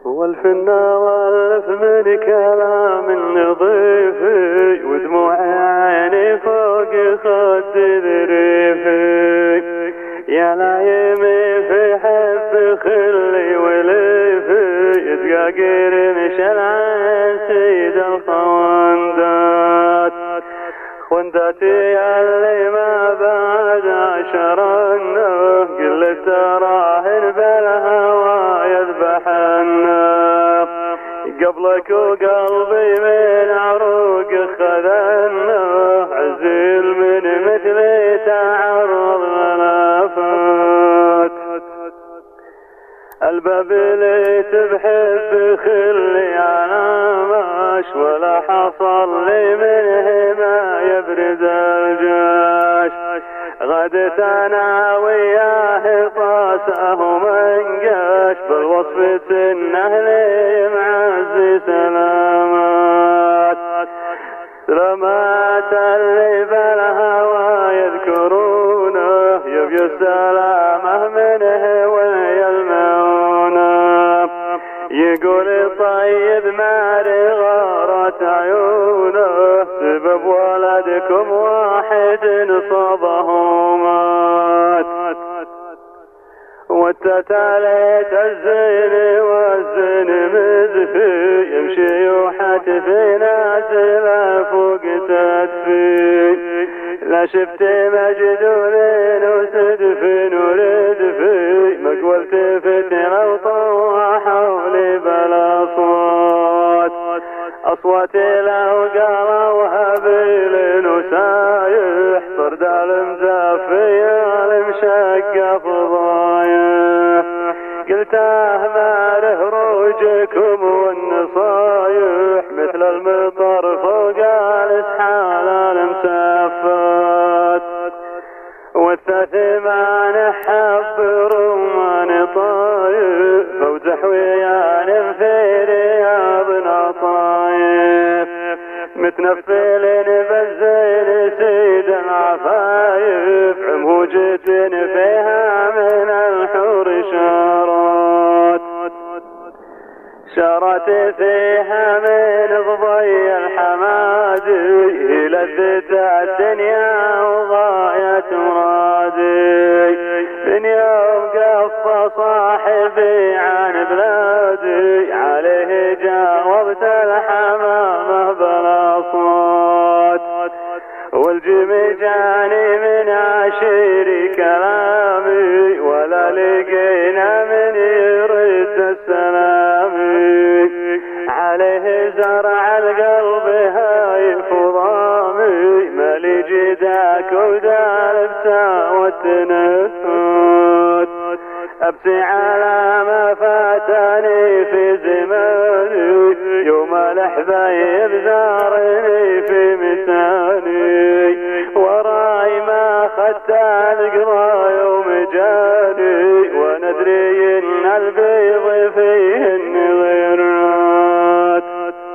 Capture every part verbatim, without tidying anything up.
والفنا والف من كلام نظيفي ودموع عيني فوق خد ذريفي يا لايمي في حب خلي وليفي يتقاقر مشل عن سيد الخوندات خونداتي اللي ما بعد عشرنا قلت راهن بالهوى يذبحنا قبلك وقلبي من عروق خذنا عزيل من مثلي تعرض منافات الباب اللي تبحب خلي انا ماش ولا حصل لي منه ما يبرز الجاش غدت انا وياه طاسه ومنقاش بالوصف سنه لي معز سلامات سلامات اللي بالهوى يذكرونه يبي السلامه منه ويا المعونه يقول طيب ماري غارت عيونه سبب ولدكم واحد صابه مات والتتاليت الزين والزين مزفي يمشي وحتفي نازل فوق تدفي لا شفت مجدولين وسدفين وردفي مقول تفتن وطوى حولي بلا صوت أصواتي لو قالوا هبيل وسايح طرد المزافي المشقة فضايح قلته ماره روجكم والنصايح مثل المطر فوق الاسحال المسافات والثثمان حب رمان طايف فوزح ويان في رياضنا طايف متنفل بالزين سيد العفايف عموجة فيها من الحور شارات شارت فيها من ضبي الحمادي لذة الدنيا وغاية مرادي من يوم قف صاحبي عن بلادي عليه جاوبت الحمامة بلا صوت والجمي جاني من عشيري كلامي ولا لقينا من يرد السلامي عليه زرع القلب هايف وضامي مالي جداك ودالبتا والتنفت ابكي على ما فاتني في زماني يوم الحبايب زارني في مساني وراي ما خدت القضا يوم جاني وندري ان البيض فيهن غيرات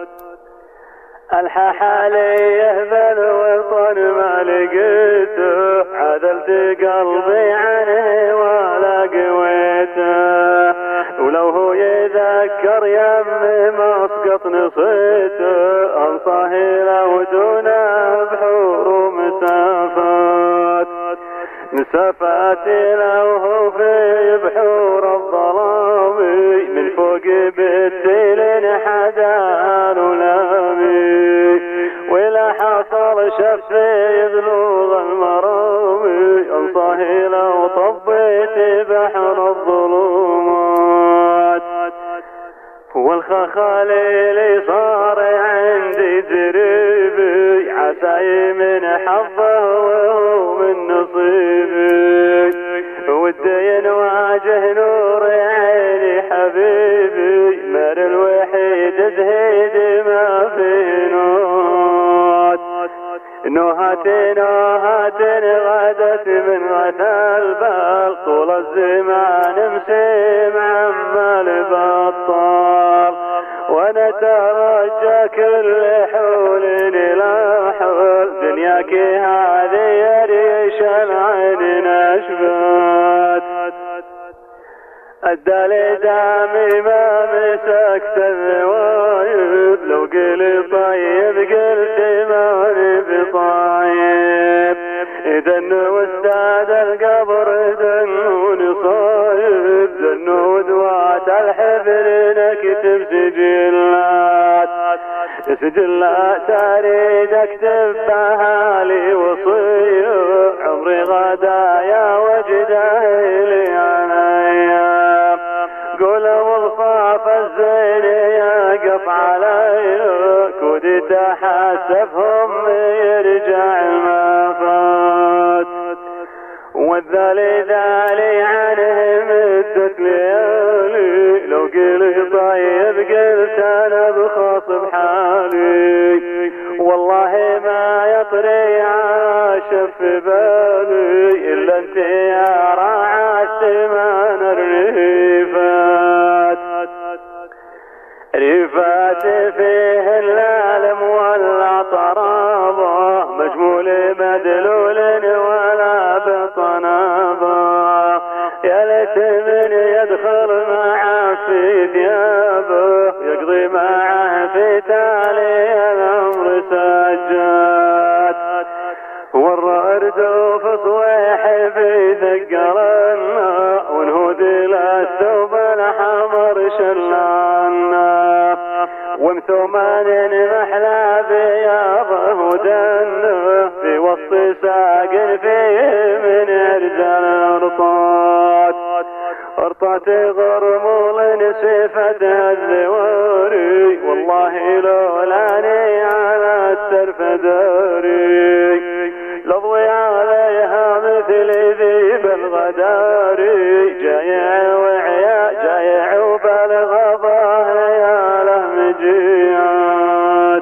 الحح علي يهبل وطن ما لقيته عدلت قلبي عنه ولا قويته ولو هو يذكر يمي مسقط نصيته انصاه لو دونه بحور ومسافات مسافات لو هو في بحور الظلام من فوق بالتيل حدان ولامي ولا حصل شفي يبلغ المرامي انصاه لو طبيت بحر الظلمات والخخاليلي صار عندي جريبي عساي من حظه وهو من نصيبي ودي نواجه نور عيني حبيبي مر الوحيد زهيد ما في نوت نوهات نوهات غدت من غثى البال طول الزمان مسيم عمال بطال وانا ترجى كل حول لا حول دنياك هذه ريش العين نشبات الدالي دامي ما مسكت الذوايب لو قلي طيب قلت ماني بطايب دنو استاد القبر دنو صايب دنو دوات الحبل نكتب سجلات سجلات اريد اكتب بهالي وصيه عمري غدايا وجدايلي عليا قولوا الصاف الزين يقف علي كودي تحسفهم يرجع ما فات والذالي ذالي عنهم مدت ليالي لو قلي طيب قلت انا بخاصب حالي والله ما يطري عاشف في بالي الا انت يا راعى السمان الريفات ريفات فيه العالم ولا طرابه مجمول مدلول ولا بطنابه يا ليت من يدخل معه في ثيابه يقضي معه في تالي الامر سجاد والرعد في صويح بيثقلنا ونهود الثوب الحمر شلانا ومثومان محلى بياضه ودنه في وسط ساق فيه من ارجال ارطات ارطات غرمول سيفتها الزواري والله لولاني على السرف داري لضوي عليها مثل ذيب الغداري جايع وعيا جايع وبالغضاه يا له مجيات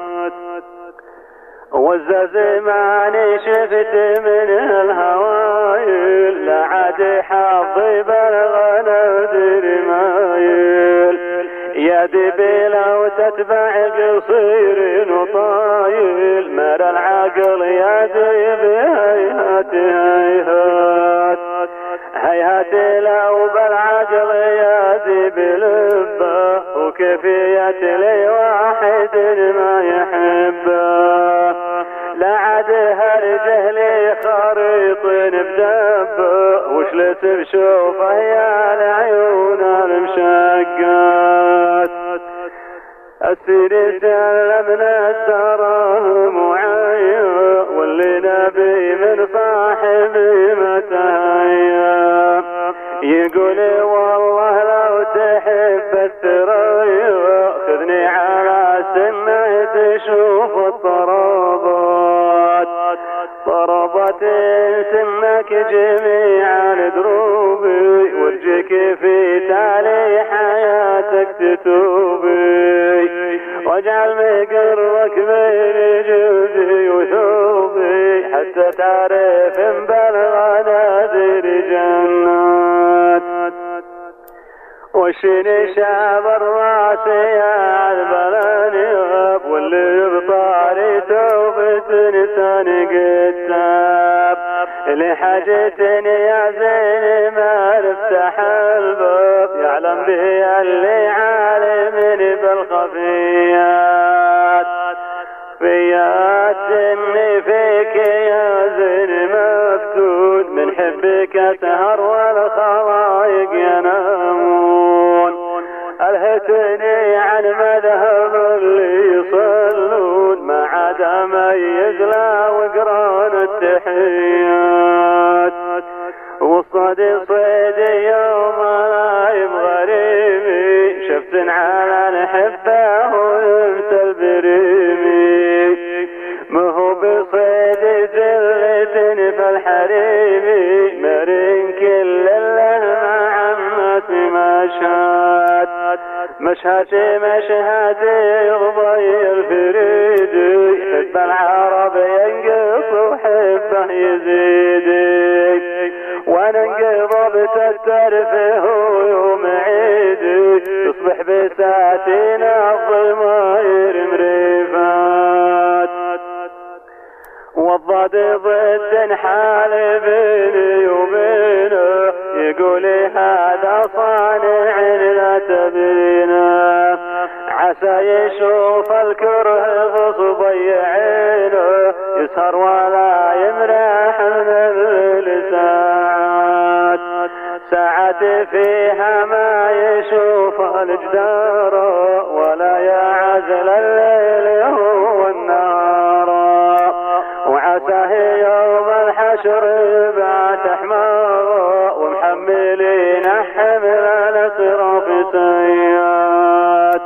والزاز ماني شفت من الهوايل لا عاد حظي بلغنا ندري مايل يا دبي لو تتبع قصير وطايل مر العقل يا دبي هيهات هيهات هيهات لو بالعقل يا دبي لبه وكفيت لي واحد ما يحبه لا عاد هالجهل خريط بدبه وشلت بشوفه يا العيون المشقات السير سلمنا الدراهم وعيا واللي نبي من صاحبي متهيا يقول والله لو تحب الثريا خذني على سنه تشوف الطرابات طربت سنك جميعا دروبي وارجك في تالي حياتك تتوبي واجعل مقرك بين جلدي وثوبي حتى تعرف ان بلغ نادر جنات وشني شعب الراس يا البلاني واللي بطاري توبة لسان قتاب لحاجتني يا زين ما افتح الباب يعلم بي اللي عالمني بالخفيات فيات اني فيك يا زين مفتون من حبك تهر والخلايق ينامون الهتني عن مذهب اللي يصلون ما عاد اميز لا وقران التحيات والصدي صيدي يوم لايم غريمي شفت على الحبه ويمسى البريمي ما هو بصيد جلة فالحريمي مرين كل الله مع الناس مشهد مشهد مشهد يغضي الفريد حب العرب ينقص وحبه يزيد وانا انقضب تترفه يوم عيدي تصبح بساتينا الضماير مريفات والضاد ضد حال بيني وبينه يقولي هذا صانع لا تبينه وعسى يشوف الكره بصبي عينه يسهر ولا يمرح من الساعات ساعات فيها ما يشوف الجدار ولا يعزل الليل هو النار وعساه يوم الحشر بعت حمار ومحملين حمل الصراف سيات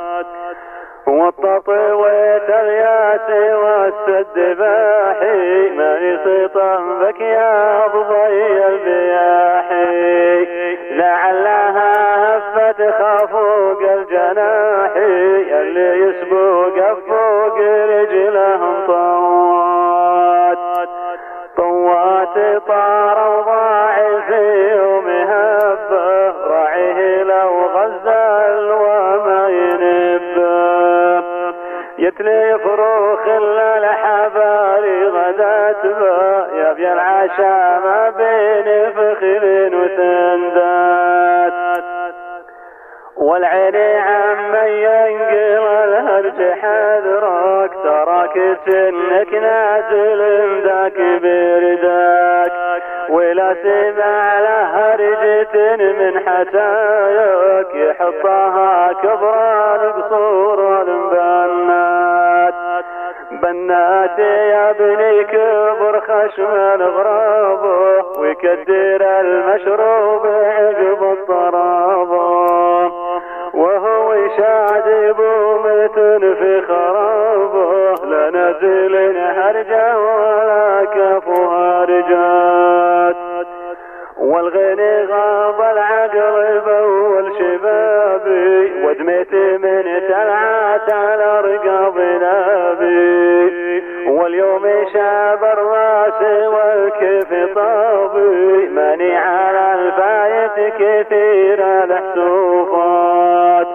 والتطويت الياس والسد باحي ما يسطن بك يا ضي البياحي لعلها هفت خافوق الجناحي اللي يسبوق فوق رجلهم طوات طوات طار وضاعي في يوم هبه راعيه لو غزل وما ينبه يتلي فروخ الا الحباري غدات به يبي العشاء ما بين فخذ وتندات والعين عمن ينقل الهرج حذرك تراك سنك نازل ذاك برداك ولا سمع له هرجة من حتايك يحطها كبران قصور البنات بنات يا بني كبر خشم الغرابه ويكدر المشروب عقب الطرابه وهو يشادب ومتن في خرابه لا نزل هرجه ولا كفها رجات والغني غاب العقل بول شبابي ودميت من تلعت على رقاب نابي واليوم شاب الراس والكيف طابي ماني على الفايت كثير الحسوفات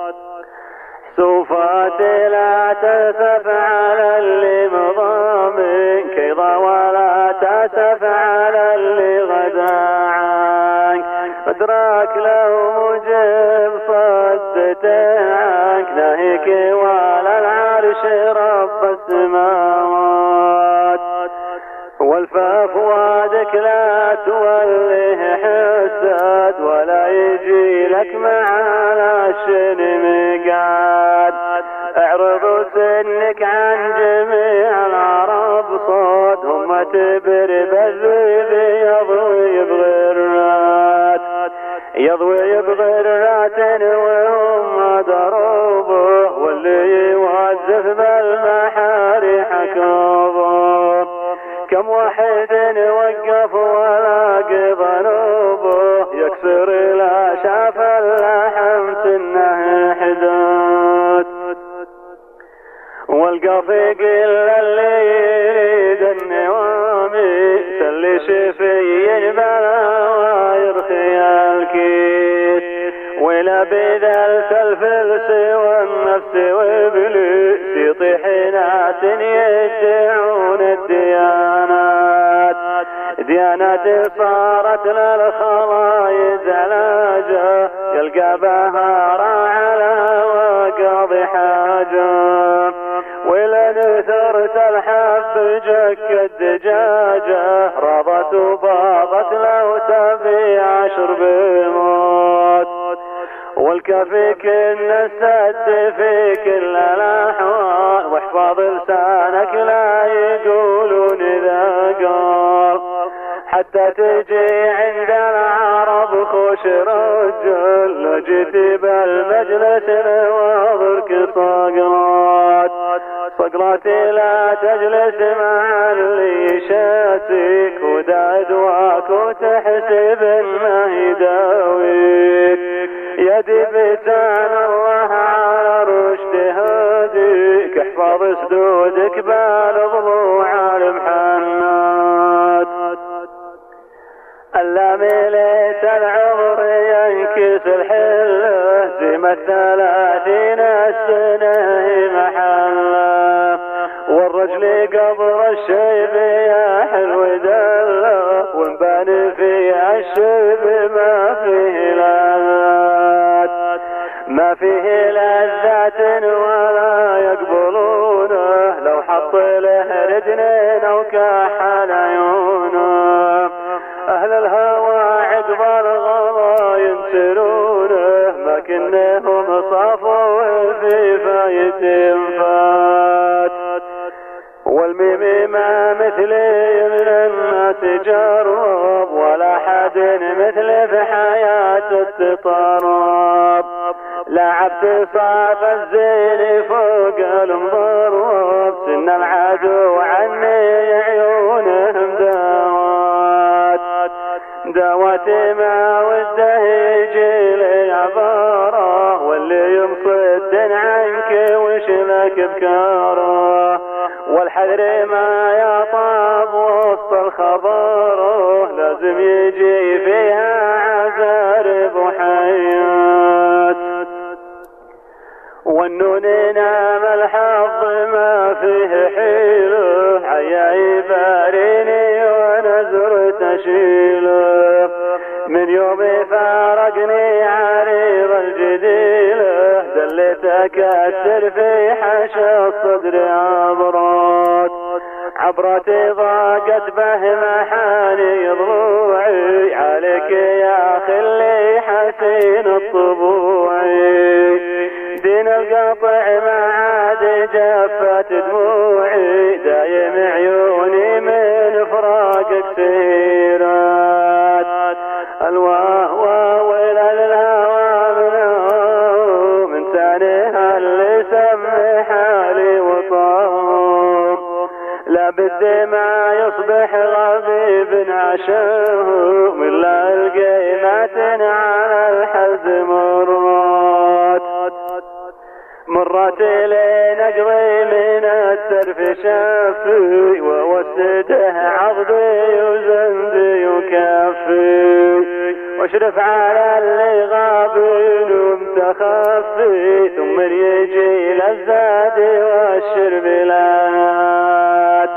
حسوفات لا تسف على اللي مضامن كيضا ولا تسف على اللي غداعك ادراك لو مجيب صدته عنك ناهيك ولا العرش رب السماوات والفاف وادك لا توليه حسد ولا يجي لك معنا الشن مقعد اعرض سنك عن جميع العرب صوت هم تبر بالذيب يضوي بغيرات يضوي بغيرات وهم ضروبه واللي يوزف بالمحاري حكوبه كم واحد وقف ولا ذنوبه يكسر لا شاف اللحم سنه حدود والقفيق الا اللي يريد النوامي سلي شفي بلا يرخي الكيس ولا بذل الفلس والنفس وابليس يطيح ناس يدعون الديانات ديانات صارت للخلايج علاجه يلقى بها على وقاضي حاجه ولا نثرت الحب جك الدجاجه رضت وباضت لو تبي عشر بموت والكفيك ان السد في كل الاحوال واحفظ لسانك لا يقولون ذا قال حتى تجي عند العرب خوش رجل لو جيت بالمجلس نواظرك صقرات صقرات لا تجلس مع اللي شاسيك ودا ادواك وتحسب ما يداويك يدي بتان الله على رشد هديك احفظ سدودك بالضلوع المحنات الا مليت العمر ينكس الحله زم الثلاثين السنه محله والرجل قبر الشيب يا حلو دله وانبان فيها الشيب ما فيه لذات ما فيه لذات صفو في فايت فات والميم ما مثلي من الناس جرب ولا حد مثل في حياة التطرب لعبت صعب الزين فوق المضرب سن العدو عني عيونهم دوات دوات ما وده يجي لي عباره واللي يمصد عنك وش لك بكاره والحذر ما يطاب وسط الخبر لازم يجي فيها عزارب وحيات والنون نام الحظ ما فيه حيله عيا يباريني ونزر تشيله من يوم فارقني عريض الجديله دلتك السر في حشا الصدر عبرات عبرتي ضاقت به محاني ضلوعي عليك يا خلي حسين الطبوعي دين القطع ما عاد جفت دموعي دايم عيوني من فراقك سيرات الوهوى ويلا للهوى منه من ثانيها اللي سمي حالي وطام لا بد ما يصبح غبيب عشاه من لا القيمات على الحز مرات مرات لي نقضي من السرف شافي ووسده عضدي وزندي وكافي واشرف على اللي غابين ومتخفي ثم يجي للزاد والشربلات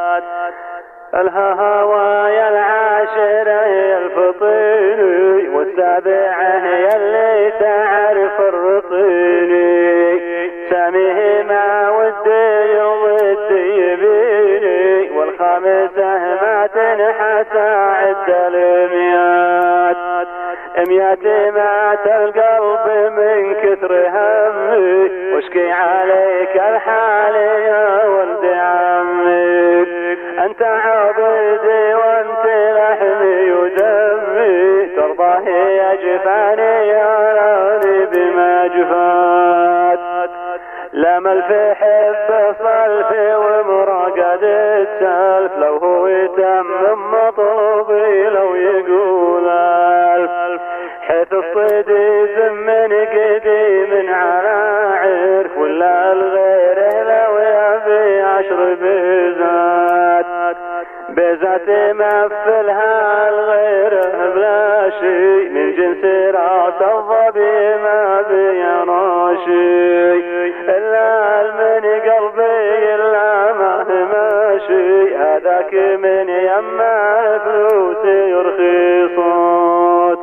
الهوايا العاشرة هي الفطيني والسابعة هي اللي تعرف الرطيني ساميه ما ودي وودي يبيني والخامسة ما تنحت عد الميات ميات مات القلب من كثر همي واشكي عليك الحال يا ولد عمي انت عبدي وانت لحمي ودمي ترضى هي جفاني يا راني بما جفات لما الفحب صلفي ومراقد السلف لو هو يتمم مطلوبي لو يقول الف حيث الصيدي زمن قديم على عرف ولا الغيره لو يبي عشر بيزات بيزات مفلها الغيره بلا شي من جنس راس الظبي ما بيناشي الا المن قلبي الا ما ماشي هذاك من يما فلوسي رخيصات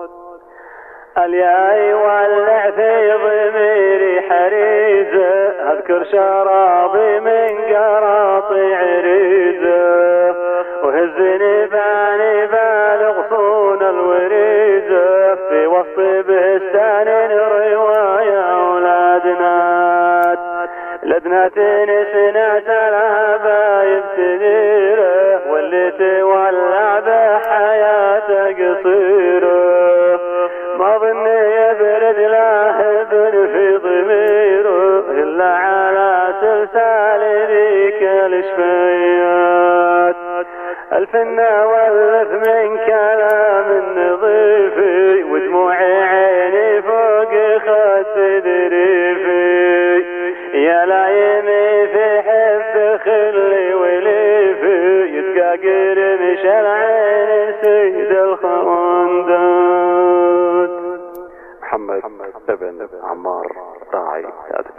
الياي والع في ضميري حريزه اذكر شرابي من قراطي عريزه وهزني باني بالغ صون الوريزه في وسط بستان روايه اولادنات لدنات سنات لها بايب سديره واللي تولع بحياته قصيره ما ظني يبرد لاهب في ضميره إلا على سلسال ذيك الشفيات الفنا والف من كلام نظيفي ودموعي عيني فوق خد دريفي يا لايمي في حب خلي وليفي يتقاقر مش العين سيد الخواندات محمد ابن عمار راعي